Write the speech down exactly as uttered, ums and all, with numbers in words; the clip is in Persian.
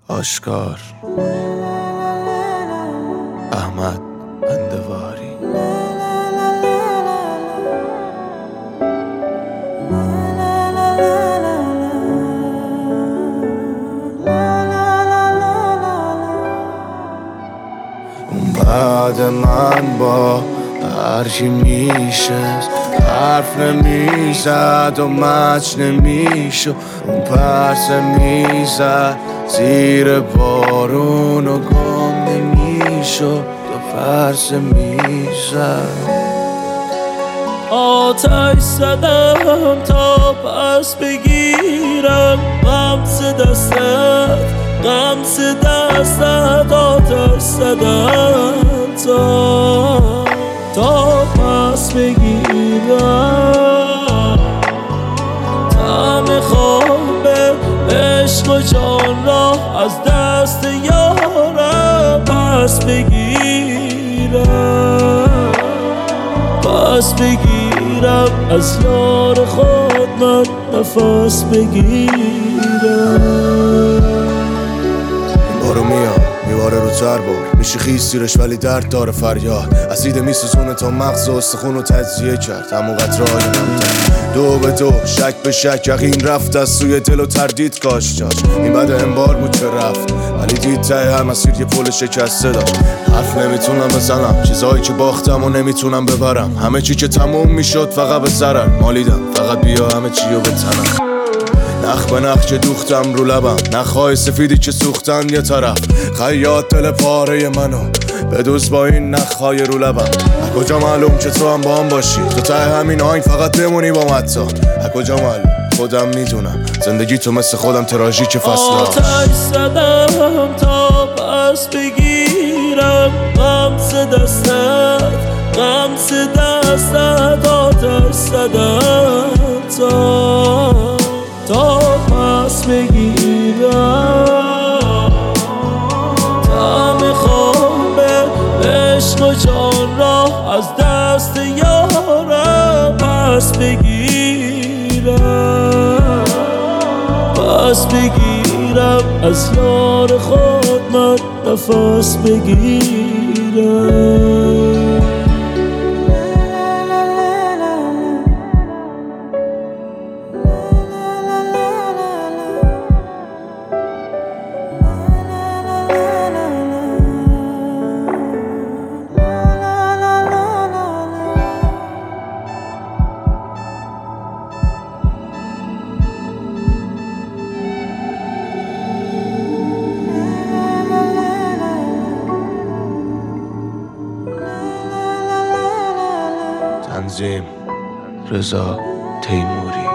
آشکار احمد اندواری. اون بعد من با هرکی میشه حرف نمیزد و مچ نمیشو، اون پرسه میزد زیر بارون و گم نمیشو، دو پرسه میزد. آتش زدم تا پس بگیرم غمز دستت، غمز دستت. آتش زدم تا تا پس بگیرم طعم خواب عشق و جان را از دست یارم پس بگیرم، پس بگیرم از یار خود من نفس بگیرم. بارو میاد میواره رو تر بار، میشه خیز تیرش ولی درد داره فریاد. اسید میسوزونه تا مغز و استخون رو تجزیه کرد، همون قطرهای نمتر دو به دو شک به شک یقین رفت از سوی دل و تردید کاش جاش. این بد انبار بود که رفت ولی دید ته هر مسیر یه پل شکسته داشت. حرف نمیتونم بزنم چیزایی که باختم و نمیتونم ببرم، همه چی که تموم میشد فقط به ضرر مالیدم، فقط بیا همه چی رو بتنم. نخ به نخ که دوختم رو لبم، نخهای سفیدی که سوختن یه طرف. خیاط دل پاره منو بدوز با این نخهای رو لبم. از کجا معلوم که تو هم با هم باشی، تو ته همین آهنگ فقط بمونی با متا. از کجا معلوم خودم میدونم زندگی تو مثل خودم تراژیک فصل. آتش زدم تا پس بگیرم غمز دستت، غمز دستت. آتش زدم تا تا پس بگیرم طعم خواب عشق و جان را از دست یارم پس بگیرم، پس بگیرم از یار خود من نفس بگیرم. تنظیم رضا تیموری.